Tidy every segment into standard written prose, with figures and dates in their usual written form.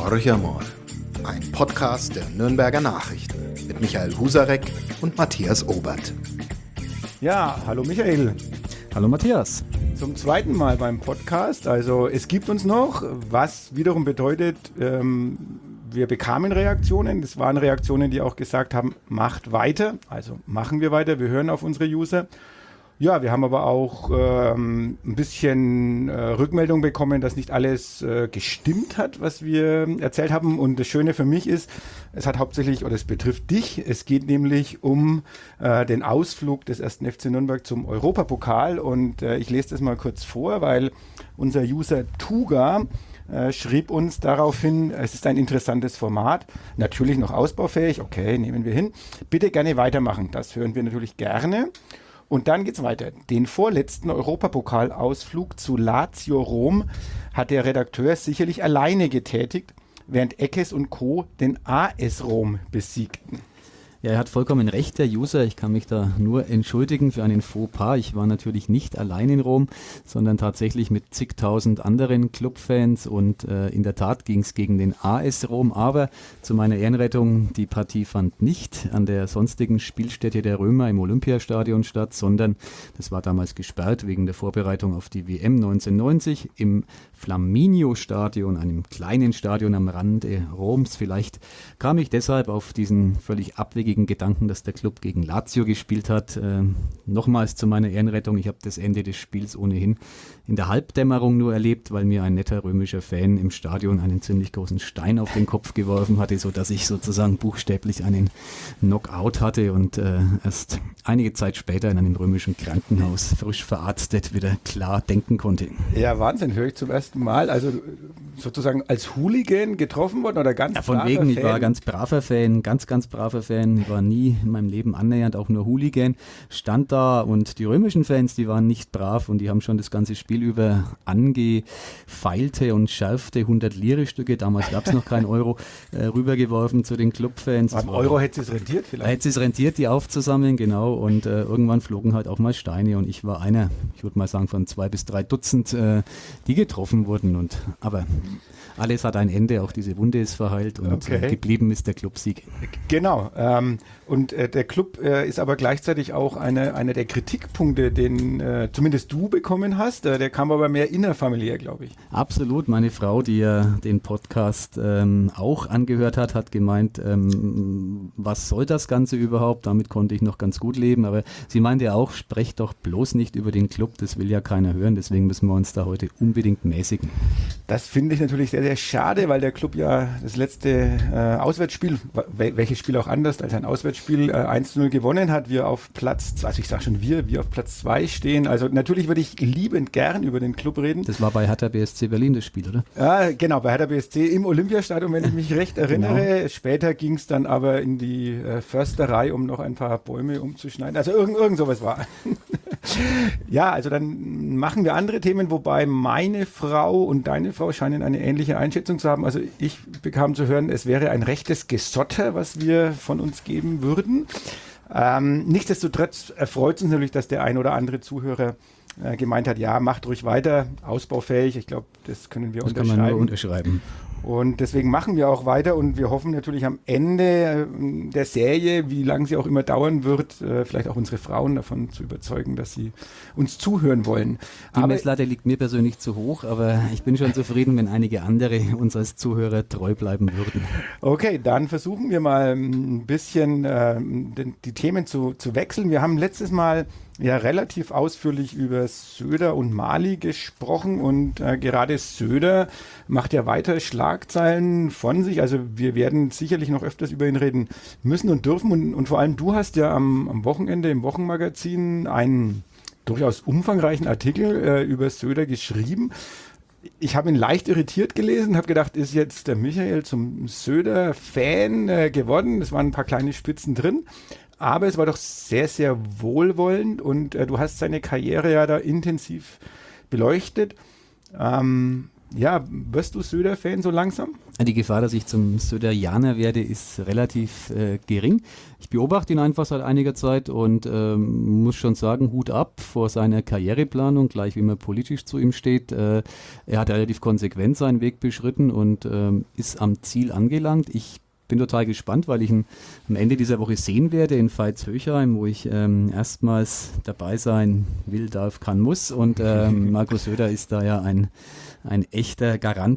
Horch amor, ein Podcast der Nürnberger Nachrichten mit Michael Husarek und Matthias Obert. Ja, hallo Michael. Hallo Matthias. Zum zweiten Mal beim Podcast. Also es gibt uns noch, was wiederum bedeutet, wir bekamen Reaktionen. Das waren Reaktionen, die auch gesagt haben, macht weiter. Also machen wir weiter, wir hören auf unsere User. Ja, wir haben aber auch ein bisschen Rückmeldung bekommen, dass nicht alles gestimmt hat, was wir erzählt haben. Und das Schöne für mich ist, es hat hauptsächlich, oder es betrifft dich, es geht nämlich um den Ausflug des 1. FC Nürnberg zum Europapokal. Und ich lese das mal kurz vor, weil unser User Tuga schrieb uns daraufhin, es ist ein interessantes Format, natürlich noch ausbaufähig, okay, nehmen wir hin. Bitte gerne weitermachen, das hören wir natürlich gerne. Und dann geht's weiter. Den vorletzten Europapokalausflug zu Lazio Rom hat der Redakteur sicherlich alleine getätigt, während Eckes und Co. den AS Rom besiegten. Ja, er hat vollkommen recht, der User. Ich kann mich da nur entschuldigen für einen Fauxpas. Ich war natürlich nicht allein in Rom, sondern tatsächlich mit zigtausend anderen Clubfans und in der Tat ging es gegen den AS Rom. Aber zu meiner Ehrenrettung, die Partie fand nicht an der sonstigen Spielstätte der Römer im Olympiastadion statt, sondern das war damals gesperrt wegen der Vorbereitung auf die WM 1990 im Flaminio-Stadion, einem kleinen Stadion am Rande Roms. Vielleicht kam ich deshalb auf diesen völlig abwegigen Gedanken, dass der Club gegen Lazio gespielt hat. Nochmals zu meiner Ehrenrettung, ich habe das Ende des Spiels ohnehin in der Halbdämmerung nur erlebt, weil mir ein netter römischer Fan im Stadion einen ziemlich großen Stein auf den Kopf geworfen hatte, sodass ich sozusagen buchstäblich einen Knockout hatte und erst einige Zeit später in einem römischen Krankenhaus frisch verarztet wieder klar denken konnte. Ja, Wahnsinn, höre ich zum ersten Mal. Also sozusagen als Hooligan getroffen worden oder ganz braver Von wegen, Fan? Ich war ganz braver Fan, ganz braver Fan. Ich war nie in meinem Leben annähernd auch nur Hooligan. Stand da und die römischen Fans, die waren nicht brav und die haben schon das ganze Spiel über angefeilte und schärfte 100-Lire-Stücke, damals gab es noch keinen Euro, rübergeworfen zu den Clubfans. Beim Euro hätte es rentiert vielleicht. Hätte es rentiert, die aufzusammeln, genau. Und irgendwann flogen halt auch mal Steine und ich war einer, ich würde mal sagen, von 2 bis 3 Dutzend, die getroffen wurden. Aber alles hat ein Ende, auch diese Wunde ist verheilt und geblieben ist der Clubsieg. Genau. Und der Club ist aber gleichzeitig auch einer der Kritikpunkte, den zumindest du bekommen hast. Der kam aber mehr innerfamiliär, glaube ich. Absolut. Meine Frau, die ja den Podcast auch angehört hat, hat gemeint, was soll das Ganze überhaupt? Damit konnte ich noch ganz gut leben. Aber sie meinte auch, sprecht doch bloß nicht über den Club. Das will ja keiner hören. Deswegen müssen wir uns da heute unbedingt mäßigen. Das finde ich natürlich sehr, sehr schade, weil der Club ja das letzte Auswärtsspiel, welches Spiel auch anders als ein Auswärtsspiel, 1:0 gewonnen hat. Wir auf Platz, also ich sage schon wir auf Platz 2 stehen. Also natürlich würde ich liebend gern über den Club reden. Das war bei Hertha BSC Berlin das Spiel, oder? Ja, genau, bei Hertha BSC im Olympiastadion, wenn ich mich recht erinnere. Genau. Später ging es dann aber in die Försterei, um noch ein paar Bäume umzuschneiden. Also irgend sowas war. Ja, also dann machen wir andere Themen, wobei meine Frau und deine Frau scheinen eine ähnliche Einschätzung zu haben. Also ich bekam zu hören, es wäre ein rechtes Gesotter, was wir von uns geben würden. Nichtsdestotrotz erfreut es uns natürlich, dass der ein oder andere Zuhörer gemeint hat, ja, macht ruhig weiter, ausbaufähig. Ich glaube, das können wir unterschreiben. Das kann man nur unterschreiben. Und deswegen machen wir auch weiter und wir hoffen natürlich am Ende der Serie, wie lange sie auch immer dauern wird, vielleicht auch unsere Frauen davon zu überzeugen, dass sie uns zuhören wollen. Die Messlatte liegt mir persönlich zu hoch, aber ich bin schon zufrieden, wenn einige andere uns als Zuhörer treu bleiben würden. Okay, dann versuchen wir mal ein bisschen die Themen zu wechseln. Wir haben letztes Mal ja relativ ausführlich über Söder und Mali gesprochen und gerade Söder macht ja weiter Schlagzeilen von sich. Also wir werden sicherlich noch öfters über ihn reden müssen und dürfen und vor allem du hast ja am Wochenende im Wochenmagazin einen durchaus umfangreichen Artikel über Söder geschrieben. Ich habe ihn leicht irritiert gelesen, habe gedacht, ist jetzt der Michael zum Söder-Fan geworden. Es waren ein paar kleine Spitzen drin. Aber es war doch sehr, sehr wohlwollend und du hast seine Karriere ja da intensiv beleuchtet. wirst du Söder-Fan so langsam? Die Gefahr, dass ich zum Söderianer werde, ist relativ gering. Ich beobachte ihn einfach seit einiger Zeit und muss schon sagen, Hut ab vor seiner Karriereplanung, gleich wie man politisch zu ihm steht. Er hat relativ konsequent seinen Weg beschritten und ist am Ziel angelangt. Ich bin total gespannt, weil ich ihn am Ende dieser Woche sehen werde in Veitshöchheim, wo ich erstmals dabei sein will, darf, kann, muss. Und Markus Söder ist da ja ein echter Garant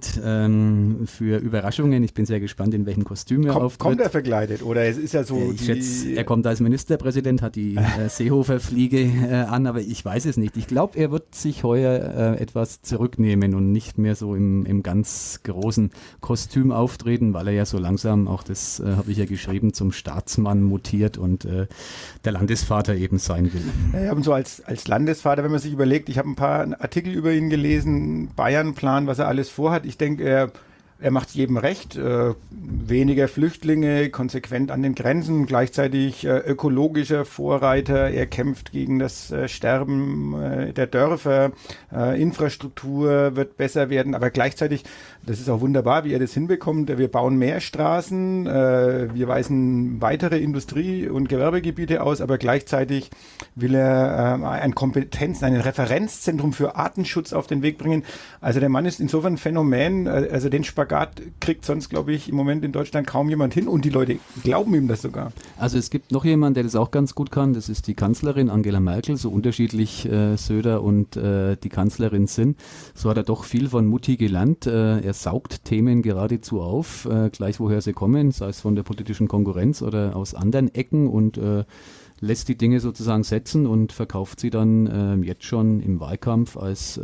für Überraschungen. Ich bin sehr gespannt, in welchem Kostüm er auftritt. Kommt er verkleidet oder es ist ja so... Ich schätze, er kommt als Ministerpräsident, hat die Seehofer-Fliege an, aber ich weiß es nicht. Ich glaube, er wird sich heuer etwas zurücknehmen und nicht mehr so im ganz großen Kostüm auftreten, weil er ja so langsam, auch das habe ich ja geschrieben, zum Staatsmann mutiert und der Landesvater eben sein will. Ja, und so als Landesvater, wenn man sich überlegt, ich habe ein paar Artikel über ihn gelesen, Bayernplan, was er alles vorhat. Ich denke, er macht jedem recht. Weniger Flüchtlinge, konsequent an den Grenzen, gleichzeitig ökologischer Vorreiter. Er kämpft gegen das Sterben der Dörfer. Infrastruktur wird besser werden, aber gleichzeitig, das ist auch wunderbar, wie er das hinbekommt. Wir bauen mehr Straßen, wir weisen weitere Industrie- und Gewerbegebiete aus, aber gleichzeitig will er ein Referenzzentrum für Artenschutz auf den Weg bringen. Also der Mann ist insofern ein Phänomen, also den Spagat kriegt sonst, glaube ich, im Moment in Deutschland kaum jemand hin und die Leute glauben ihm das sogar. Also es gibt noch jemanden, der das auch ganz gut kann, das ist die Kanzlerin Angela Merkel, so unterschiedlich Söder und die Kanzlerin sind. So hat er doch viel von Mutti gelernt. Er saugt Themen geradezu auf, gleich woher sie kommen, sei es von der politischen Konkurrenz oder aus anderen Ecken und lässt die Dinge sozusagen setzen und verkauft sie dann jetzt schon im Wahlkampf als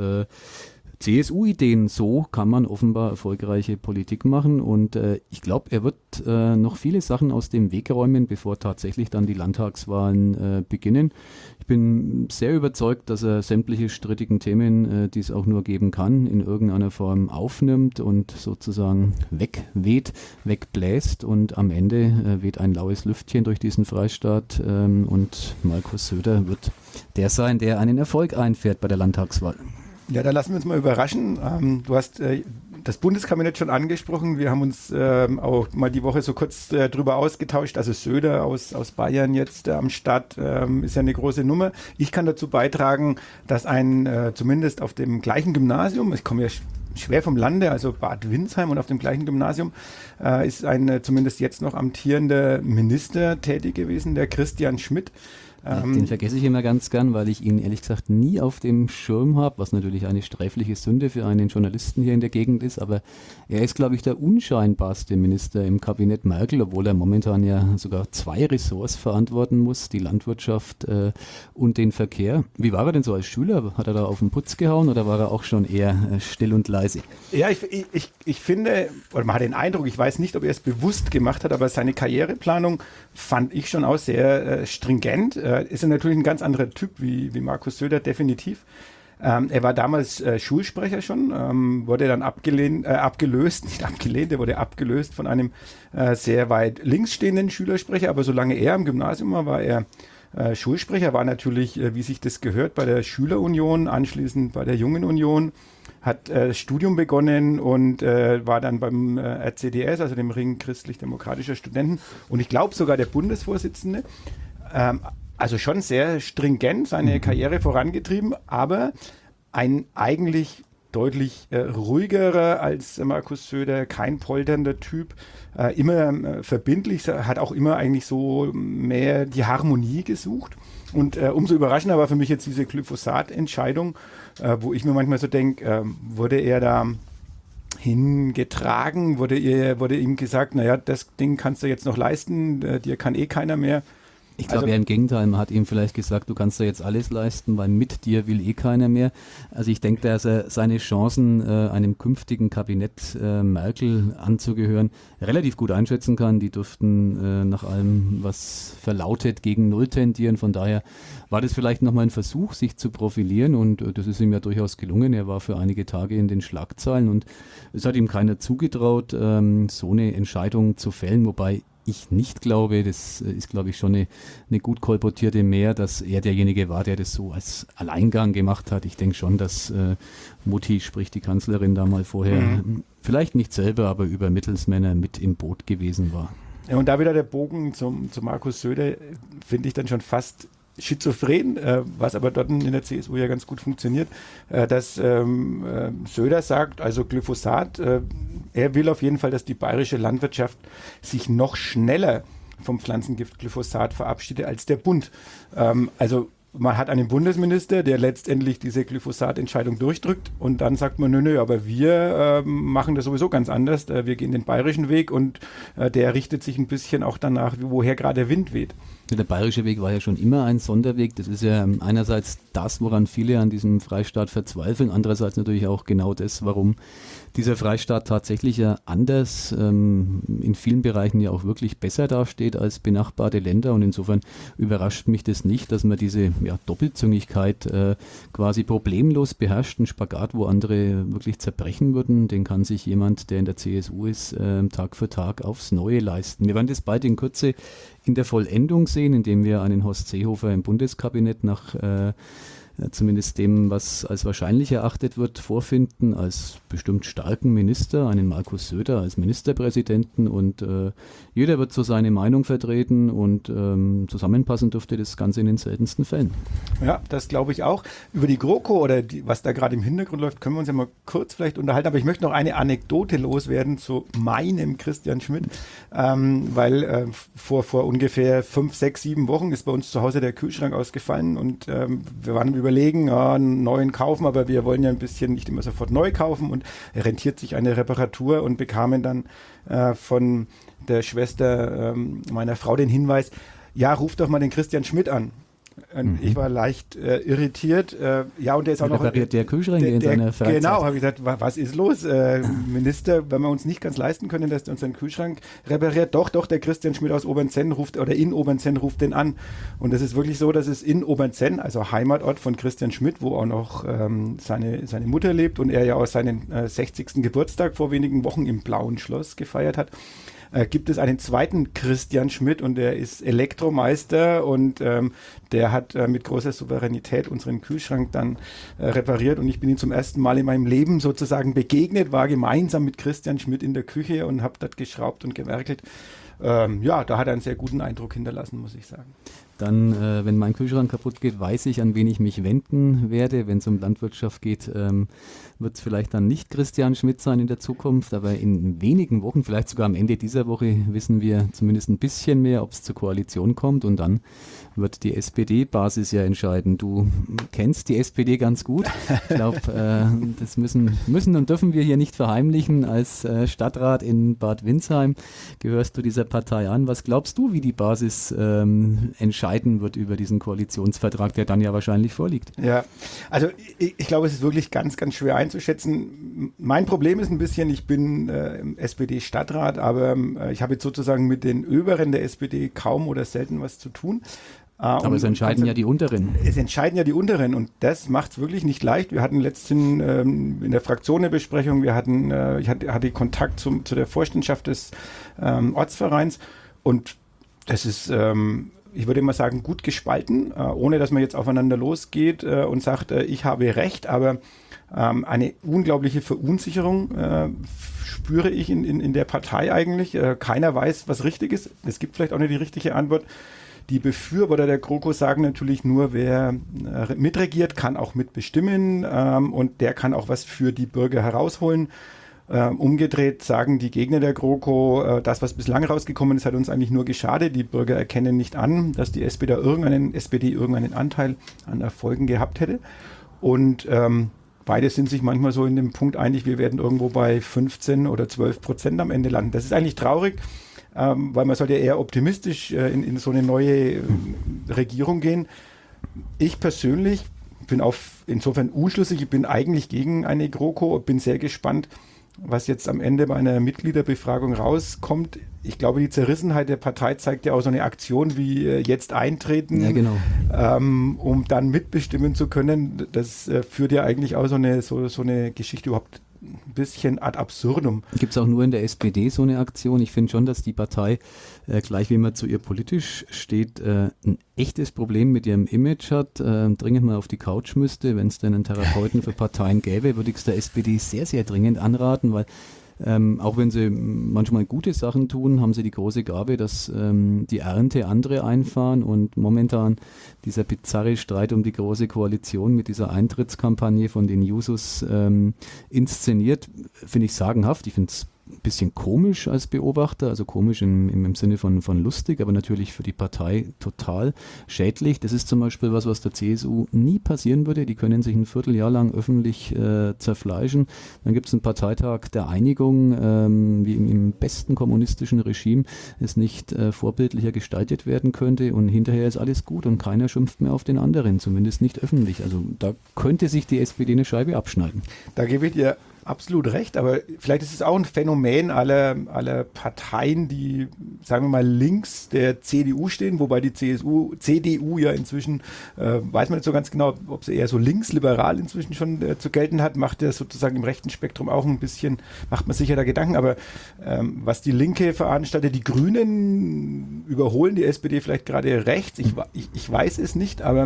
CSU-Ideen. So kann man offenbar erfolgreiche Politik machen und ich glaube, er wird noch viele Sachen aus dem Weg räumen, bevor tatsächlich dann die Landtagswahlen beginnen. Ich bin sehr überzeugt, dass er sämtliche strittigen Themen, die es auch nur geben kann, in irgendeiner Form aufnimmt und sozusagen wegweht, wegbläst und am Ende weht ein laues Lüftchen durch diesen Freistaat und Markus Söder wird der sein, der einen Erfolg einfährt bei der Landtagswahl. Ja, da lassen wir uns mal überraschen. Du hast das Bundeskabinett schon angesprochen. Wir haben uns auch mal die Woche so kurz drüber ausgetauscht. Also Söder aus Bayern jetzt am Start ist ja eine große Nummer. Ich kann dazu beitragen, dass zumindest auf dem gleichen Gymnasium, ich komme ja schwer vom Lande, also Bad Windsheim, und auf dem gleichen Gymnasium ist ein zumindest jetzt noch amtierender Minister tätig gewesen, der Christian Schmidt. Den vergesse ich immer ganz gern, weil ich ihn ehrlich gesagt nie auf dem Schirm habe, was natürlich eine sträfliche Sünde für einen Journalisten hier in der Gegend ist, aber er ist, glaube ich, der unscheinbarste Minister im Kabinett Merkel, obwohl er momentan ja sogar 2 Ressorts verantworten muss, die Landwirtschaft und den Verkehr. Wie war er denn so als Schüler? Hat er da auf den Putz gehauen oder war er auch schon eher still und leise? Ja, ich finde, oder man hat den Eindruck, ich weiß nicht, ob er es bewusst gemacht hat, aber seine Karriereplanung fand ich schon auch sehr stringent. Ist er natürlich ein ganz anderer Typ wie Markus Söder, definitiv. Er war damals Schulsprecher schon, wurde dann abgelöst von einem sehr weit links stehenden Schülersprecher, aber solange er am Gymnasium war er Schulsprecher, war natürlich, wie sich das gehört, bei der Schülerunion, anschließend bei der Jungen Union, hat Studium begonnen und war dann beim RCDS, also dem Ring christlich-demokratischer Studenten, und ich glaube sogar der Bundesvorsitzende. Also schon sehr stringent seine Karriere vorangetrieben, aber ein eigentlich deutlich ruhigerer als Markus Söder, kein polternder Typ, immer verbindlich, hat auch immer eigentlich so mehr die Harmonie gesucht. Und umso überraschender war für mich jetzt diese Glyphosat-Entscheidung, wo ich mir manchmal so denke, wurde er da hingetragen, wurde ihm gesagt, naja, das Ding kannst du jetzt noch leisten, dir kann eh keiner mehr. Ich glaube ja im Gegenteil, man hat ihm vielleicht gesagt, du kannst da jetzt alles leisten, weil mit dir will eh keiner mehr. Also ich denke, dass er seine Chancen, einem künftigen Kabinett Merkel anzugehören, relativ gut einschätzen kann. Die dürften nach allem, was verlautet, gegen Null tendieren. Von daher war das vielleicht nochmal ein Versuch, sich zu profilieren, und das ist ihm ja durchaus gelungen. Er war für einige Tage in den Schlagzeilen und es hat ihm keiner zugetraut, so eine Entscheidung zu fällen, wobei ich nicht glaube. Das ist, glaube ich, schon eine gut kolportierte Mehr, dass er derjenige war, der das so als Alleingang gemacht hat. Ich denke schon, dass Mutti, sprich die Kanzlerin, da mal vorher, vielleicht nicht selber, aber über Mittelsmänner mit im Boot gewesen war. Ja, und da wieder der Bogen zu Markus Söder, finde ich dann schon fast schizophren, was aber dort in der CSU ja ganz gut funktioniert, dass Söder sagt, also Glyphosat, er will auf jeden Fall, dass die bayerische Landwirtschaft sich noch schneller vom Pflanzengift Glyphosat verabschiedet als der Bund. Also man hat einen Bundesminister, der letztendlich diese Glyphosat-Entscheidung durchdrückt und dann sagt man, nö, aber wir machen das sowieso ganz anders. Wir gehen den bayerischen Weg und der richtet sich ein bisschen auch danach, woher gerade der Wind weht. Der bayerische Weg war ja schon immer ein Sonderweg. Das ist ja einerseits das, woran viele an diesem Freistaat verzweifeln, andererseits natürlich auch genau das, warum dieser Freistaat tatsächlich ja anders, in vielen Bereichen ja auch wirklich besser dasteht als benachbarte Länder. Und insofern überrascht mich das nicht, dass man diese Doppelzüngigkeit quasi problemlos beherrscht. Ein Spagat, wo andere wirklich zerbrechen würden, den kann sich jemand, der in der CSU ist, Tag für Tag aufs Neue leisten. Wir werden das bald in Kürze in der Vollendung sehen, indem wir einen Horst Seehofer im Bundeskabinett nach zumindest dem, was als wahrscheinlich erachtet wird, vorfinden, als bestimmt starken Minister, einen Markus Söder als Ministerpräsidenten und jeder wird so seine Meinung vertreten und zusammenpassen dürfte das Ganze in den seltensten Fällen. Ja, das glaube ich auch. Über die GroKo oder was da gerade im Hintergrund läuft, können wir uns ja mal kurz vielleicht unterhalten, aber ich möchte noch eine Anekdote loswerden zu meinem Christian Schmidt, weil vor ungefähr 5, 6, 7 Wochen ist bei uns zu Hause der Kühlschrank ausgefallen und wir waren überlegen, einen neuen kaufen, aber wir wollen ja ein bisschen nicht immer sofort neu kaufen und rentiert sich eine Reparatur und bekamen dann von der Schwester meiner Frau den Hinweis, ja, ruf doch mal den Christian Schmidt an. Ich war leicht irritiert. Ja, und der ist auch noch... Repariert der Kühlschränke in seiner Freizeit. Genau, habe ich gesagt, was ist los? Minister, wenn wir uns nicht ganz leisten können, dass der unseren Kühlschrank repariert, doch, der Christian Schmidt aus Obernzenn ruft, oder in Obernzenn ruft den an. Und das ist wirklich so, dass es in Obernzenn, also Heimatort von Christian Schmidt, wo auch noch seine Mutter lebt und er ja auch seinen 60. Geburtstag vor wenigen Wochen im Blauen Schloss gefeiert hat, gibt es einen zweiten Christian Schmidt und der ist Elektromeister und der hat mit großer Souveränität unseren Kühlschrank dann repariert und ich bin ihm zum ersten Mal in meinem Leben sozusagen begegnet, war gemeinsam mit Christian Schmidt in der Küche und habe dort geschraubt und gewerkelt. Ja, da hat er einen sehr guten Eindruck hinterlassen, muss ich sagen. Dann, wenn mein Kühlschrank kaputt geht, weiß ich, an wen ich mich wenden werde. Wenn es um Landwirtschaft geht, wird es vielleicht dann nicht Christian Schmidt sein in der Zukunft, aber in wenigen Wochen, vielleicht sogar am Ende dieser Woche, wissen wir zumindest ein bisschen mehr, ob es zur Koalition kommt und dann wird die SPD-Basis ja entscheiden. Du kennst die SPD ganz gut. Ich glaube, das müssen und dürfen wir hier nicht verheimlichen. Als Stadtrat in Bad Windsheim gehörst du dieser Partei an. Was glaubst du, wie die Basis entscheiden wird über diesen Koalitionsvertrag, der dann ja wahrscheinlich vorliegt? Ja, also ich glaube, es ist wirklich ganz, ganz schwer einzuschätzen. Mein Problem ist ein bisschen, ich bin SPD-Stadtrat, aber ich habe jetzt sozusagen mit den Oberen der SPD kaum oder selten was zu tun. Aber es entscheiden ja die Unteren. Es entscheiden ja die Unteren und das macht es wirklich nicht leicht. Wir hatten letztens in der Fraktion eine Besprechung, ich hatte Kontakt zu der Vorstandschaft des Ortsvereins und das ist, ich würde mal sagen, gut gespalten, ohne dass man jetzt aufeinander losgeht und sagt, ich habe Recht, aber eine unglaubliche Verunsicherung spüre ich in der Partei eigentlich. Keiner weiß, was richtig ist. Es gibt vielleicht auch nicht die richtige Antwort. Die Befürworter der GroKo sagen natürlich nur, wer mitregiert, kann auch mitbestimmen und der kann auch was für die Bürger herausholen. Umgedreht sagen die Gegner der GroKo, das, was bislang rausgekommen ist, hat uns eigentlich nur geschadet. Die Bürger erkennen nicht an, dass die SPD irgendeinen Anteil an Erfolgen gehabt hätte. Und beide sind sich manchmal so in dem Punkt einig, wir werden irgendwo bei 15 oder 12% am Ende landen. Das ist eigentlich traurig, weil man sollte eher optimistisch in so eine neue Regierung gehen. Ich persönlich bin insofern unschlüssig, ich bin eigentlich gegen eine GroKo, bin sehr gespannt, was jetzt am Ende bei einer Mitgliederbefragung rauskommt. Ich glaube, die Zerrissenheit der Partei zeigt ja auch so eine Aktion wie jetzt eintreten, ja, genau. Um dann mitbestimmen zu können. Das führt ja eigentlich auch so eine Geschichte überhaupt ein bisschen ad absurdum. Gibt es auch nur in der SPD so eine Aktion? Ich finde schon, dass die Partei, gleich wie man zu ihr politisch steht, ein echtes Problem mit ihrem Image hat, dringend mal auf die Couch müsste. Wenn es denn einen Therapeuten für Parteien gäbe, würde ich es der SPD sehr, sehr dringend anraten, weil auch wenn sie manchmal gute Sachen tun, haben sie die große Gabe, dass die Ernte andere einfahren, und momentan dieser bizarre Streit um die große Koalition mit dieser Eintrittskampagne von den Jusos inszeniert, finde ich sagenhaft. Ich finde es ein bisschen komisch als Beobachter, also komisch im Sinne von lustig, aber natürlich für die Partei total schädlich. Das ist zum Beispiel was der CSU nie passieren würde. Die können sich ein Vierteljahr lang öffentlich zerfleischen. Dann gibt es einen Parteitag der Einigung, wie im besten kommunistischen Regime es nicht vorbildlicher gestaltet werden könnte, und hinterher ist alles gut und keiner schimpft mehr auf den anderen, zumindest nicht öffentlich. Also da könnte sich die SPD eine Scheibe abschneiden. Da gebe ich dir absolut recht, aber vielleicht ist es auch ein Phänomen aller Parteien, die, sagen wir mal, links der CDU stehen, wobei die CDU ja inzwischen, weiß man nicht so ganz genau, ob sie eher so linksliberal inzwischen schon zu gelten hat, macht ja sozusagen im rechten Spektrum auch ein bisschen, macht man sicher da Gedanken, aber was die Linke veranstaltet, die Grünen überholen die SPD vielleicht gerade rechts, ich weiß es nicht, aber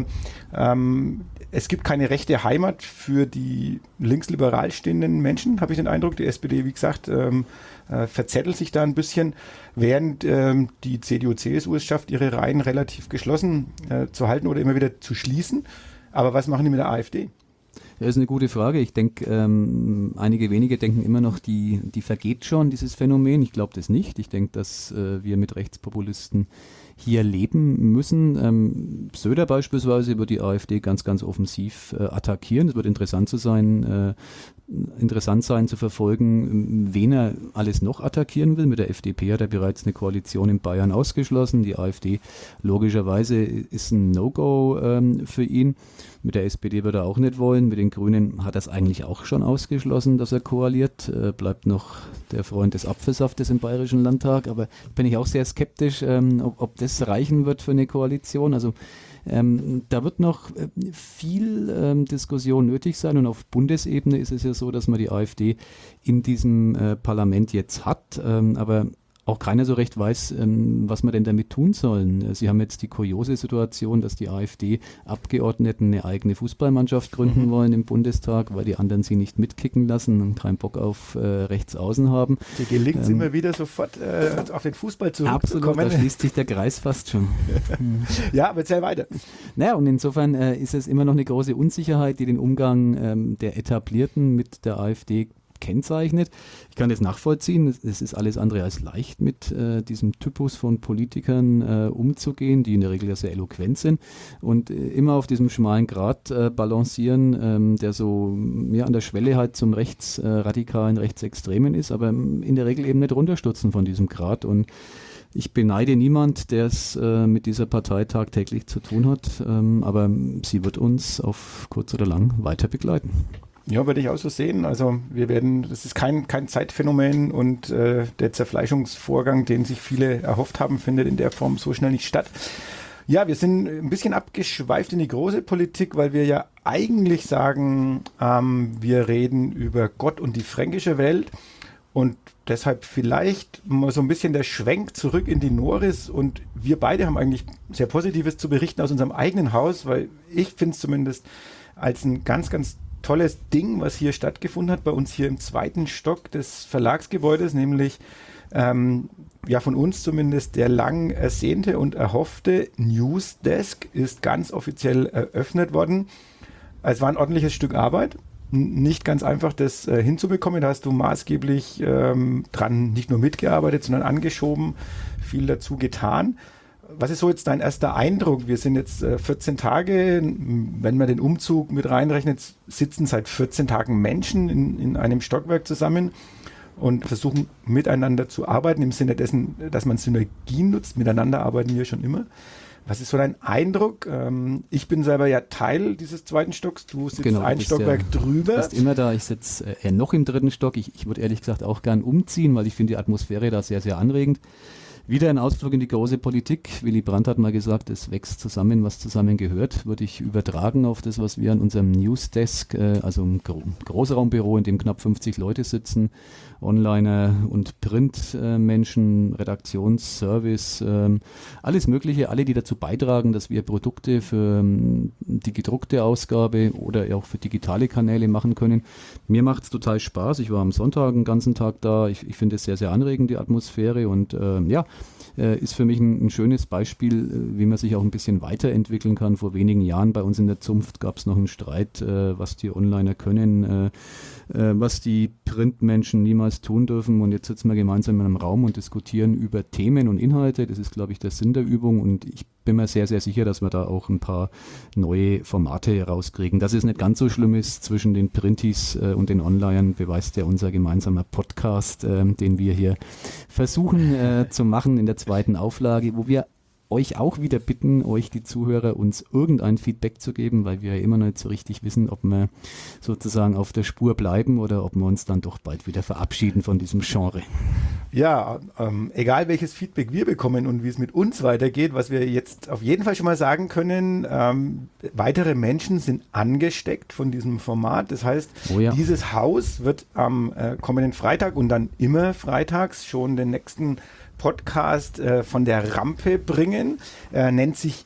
es gibt keine rechte Heimat für die linksliberal stehenden Menschen, habe ich den Eindruck. Die SPD, wie gesagt, verzettelt sich da ein bisschen, während die CDU-CSU es schafft, ihre Reihen relativ geschlossen zu halten oder immer wieder zu schließen. Aber was machen die mit der AfD? Das ist eine gute Frage. Ich denke, einige wenige denken immer noch, die vergeht schon, dieses Phänomen. Ich glaube das nicht. Ich denke, dass wir mit Rechtspopulisten hier leben müssen. Söder beispielsweise wird die AfD ganz, ganz offensiv attackieren. Es wird interessant sein zu verfolgen, wen er alles noch attackieren will. Mit der FDP hat er bereits eine Koalition in Bayern ausgeschlossen. Die AfD logischerweise ist ein No-Go für ihn. Mit der SPD wird er auch nicht wollen. Mit den Grünen hat er es eigentlich auch schon ausgeschlossen, dass er koaliert. Bleibt noch der Freund des Apfelsaftes im Bayerischen Landtag. Aber bin ich auch sehr skeptisch, ob das reichen wird für eine Koalition. Also da wird noch viel Diskussion nötig sein, und auf Bundesebene ist es ja so, dass man die AfD in diesem Parlament jetzt hat, aber auch keiner so recht weiß, was man denn damit tun sollen. Sie haben jetzt die kuriose Situation, dass die AfD-Abgeordneten eine eigene Fußballmannschaft gründen wollen im Bundestag, weil die anderen sie nicht mitkicken lassen und keinen Bock auf Rechtsaußen haben. Die gelingt es immer wieder sofort auf den Fußball zurückzukommen. Absolut, da schließt sich der Kreis fast schon. Ja, aber erzähl weiter. Naja, und insofern ist es immer noch eine große Unsicherheit, die den Umgang der Etablierten mit der AfD kennzeichnet. Ich kann das nachvollziehen. Es ist alles andere als leicht, mit diesem Typus von Politikern umzugehen, die in der Regel ja sehr eloquent sind und immer auf diesem schmalen Grat balancieren, der so an der Schwelle halt zum rechtsradikalen, rechtsextremen ist, aber in der Regel eben nicht runterstürzen von diesem Grat. Und ich beneide niemand, der es mit dieser Partei tagtäglich zu tun hat, aber sie wird uns auf kurz oder lang weiter begleiten. Ja, würde ich auch so sehen. Also das ist kein Zeitphänomen, und der Zerfleischungsvorgang, den sich viele erhofft haben, findet in der Form so schnell nicht statt. Ja, wir sind ein bisschen abgeschweift in die große Politik, weil wir ja eigentlich sagen, wir reden über Gott und die fränkische Welt, und deshalb vielleicht mal so ein bisschen der Schwenk zurück in die Noris, und wir beide haben eigentlich sehr Positives zu berichten aus unserem eigenen Haus, weil ich finde es zumindest als ein ganz, ganz tolles Ding, was hier stattgefunden hat, bei uns hier im 2. Stock des Verlagsgebäudes, nämlich von uns zumindest der lang ersehnte und erhoffte Newsdesk ist ganz offiziell eröffnet worden. Es war ein ordentliches Stück Arbeit, nicht ganz einfach, das hinzubekommen. Da hast du maßgeblich dran nicht nur mitgearbeitet, sondern angeschoben, viel dazu getan. Was ist so jetzt dein erster Eindruck? Wir sind jetzt 14 Tage, wenn man den Umzug mit reinrechnet, sitzen seit 14 Tagen Menschen in einem Stockwerk zusammen und versuchen miteinander zu arbeiten, im Sinne dessen, dass man Synergien nutzt. Miteinander arbeiten wir schon immer. Was ist so dein Eindruck? Ich bin selber ja Teil dieses 2. Stocks. Du sitzt ein Stockwerk drüber. Du bist immer da. Ich sitze noch im 3. Stock. Ich würde ehrlich gesagt auch gern umziehen, weil ich finde die Atmosphäre da sehr, sehr anregend. Wieder ein Ausflug in die große Politik. Willy Brandt hat mal gesagt, es wächst zusammen, was zusammen gehört. Würde ich übertragen auf das, was wir an unserem Newsdesk, also im Großraumbüro, in dem knapp 50 Leute sitzen, Onliner und Printmenschen, Redaktionsservice, alles Mögliche, alle, die dazu beitragen, dass wir Produkte für die gedruckte Ausgabe oder auch für digitale Kanäle machen können. Mir macht es total Spaß. Ich war am Sonntag den ganzen Tag da. Ich finde es sehr, sehr anregend, die Atmosphäre, und ist für mich ein schönes Beispiel, wie man sich auch ein bisschen weiterentwickeln kann. Vor wenigen Jahren bei uns in der Zunft gab es noch einen Streit, was die Onliner können, was die Printmenschen niemals tun dürfen, und jetzt sitzen wir gemeinsam in einem Raum und diskutieren über Themen und Inhalte. Das ist, glaube ich, der Sinn der Übung, und ich bin mir sehr, sehr sicher, dass wir da auch ein paar neue Formate herauskriegen. Dass es nicht ganz so schlimm ist zwischen den Printis und den Onlinern, beweist ja unser gemeinsamer Podcast, den wir hier versuchen zu machen in der zweiten Auflage, wo wir euch auch wieder bitten, euch die Zuhörer, uns irgendein Feedback zu geben, weil wir ja immer noch nicht so richtig wissen, ob wir sozusagen auf der Spur bleiben oder ob wir uns dann doch bald wieder verabschieden von diesem Genre. Ja, egal welches Feedback wir bekommen und wie es mit uns weitergeht, was wir jetzt auf jeden Fall schon mal sagen können, weitere Menschen sind angesteckt von diesem Format. Das heißt, Dieses Haus wird am kommenden Freitag und dann immer freitags schon den nächsten Podcast von der Rampe bringen, nennt sich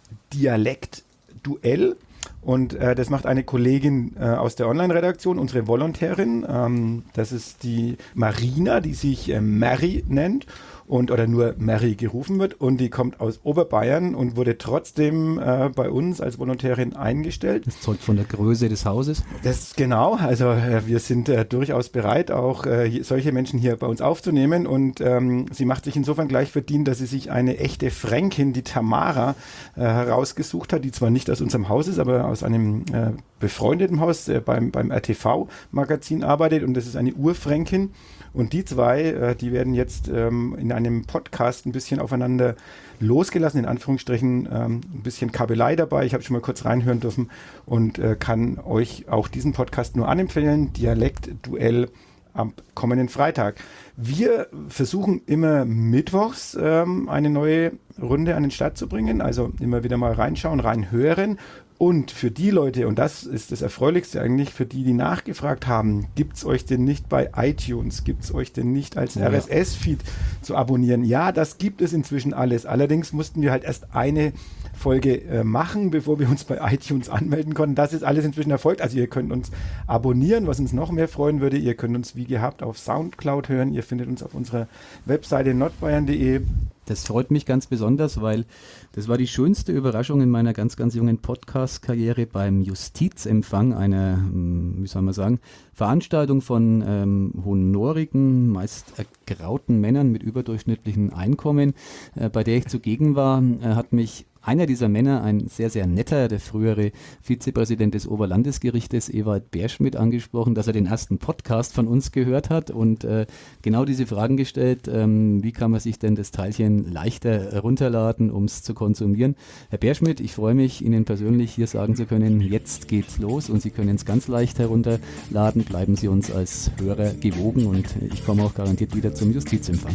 Dialektduell, und das macht eine Kollegin aus der Online-Redaktion, unsere Volontärin, das ist die Marina, die sich Mary nennt oder nur Mary gerufen wird, und die kommt aus Oberbayern und wurde trotzdem bei uns als Volontärin eingestellt. Das zeugt von der Größe des Hauses. Das genau, also wir sind durchaus bereit, auch solche Menschen hier bei uns aufzunehmen, und sie macht sich insofern gleich verdient, dass sie sich eine echte Fränkin, die Tamara, herausgesucht hat, die zwar nicht aus unserem Haus ist, aber aus einem befreundeten Haus beim RTV-Magazin arbeitet, und das ist eine Urfränkin. Und die zwei, die werden jetzt in einem Podcast ein bisschen aufeinander losgelassen, in Anführungsstrichen, ein bisschen Kabelei dabei. Ich habe schon mal kurz reinhören dürfen und kann euch auch diesen Podcast nur anempfehlen. Dialektduell am kommenden Freitag. Wir versuchen immer mittwochs eine neue Runde an den Start zu bringen, also immer wieder mal reinschauen, reinhören. Und für die Leute, und das ist das Erfreulichste eigentlich, für die, die nachgefragt haben, gibt es euch denn nicht bei iTunes, gibt es euch denn nicht als RSS-Feed zu abonnieren? Ja, das gibt es inzwischen alles. Allerdings mussten wir halt erst eine Folge machen, bevor wir uns bei iTunes anmelden konnten. Das ist alles inzwischen erfolgt. Also ihr könnt uns abonnieren, was uns noch mehr freuen würde. Ihr könnt uns wie gehabt auf Soundcloud hören. Ihr findet uns auf unserer Webseite nordbayern.de. Das freut mich ganz besonders, weil das war die schönste Überraschung in meiner ganz, ganz jungen Podcast-Karriere beim Justizempfang, einer, wie soll man sagen, Veranstaltung von honorigen, meist ergrauten Männern mit überdurchschnittlichem Einkommen, bei der ich zugegen war, hat mich einer dieser Männer, ein sehr, sehr netter, der frühere Vizepräsident des Oberlandesgerichtes, Ewald Bärschmidt, angesprochen, dass er den ersten Podcast von uns gehört hat und genau diese Fragen gestellt, wie kann man sich denn das Teilchen leichter runterladen, um es zu konsumieren. Herr Bärschmidt, ich freue mich, Ihnen persönlich hier sagen zu können, jetzt geht's los und Sie können es ganz leicht herunterladen. Bleiben Sie uns als Hörer gewogen, und ich komme auch garantiert wieder zum Justizempfang.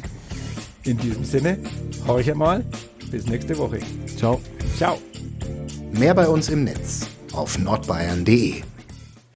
In diesem Sinne, horch einmal. Bis nächste Woche. Ciao. Ciao. Mehr bei uns im Netz auf nordbayern.de.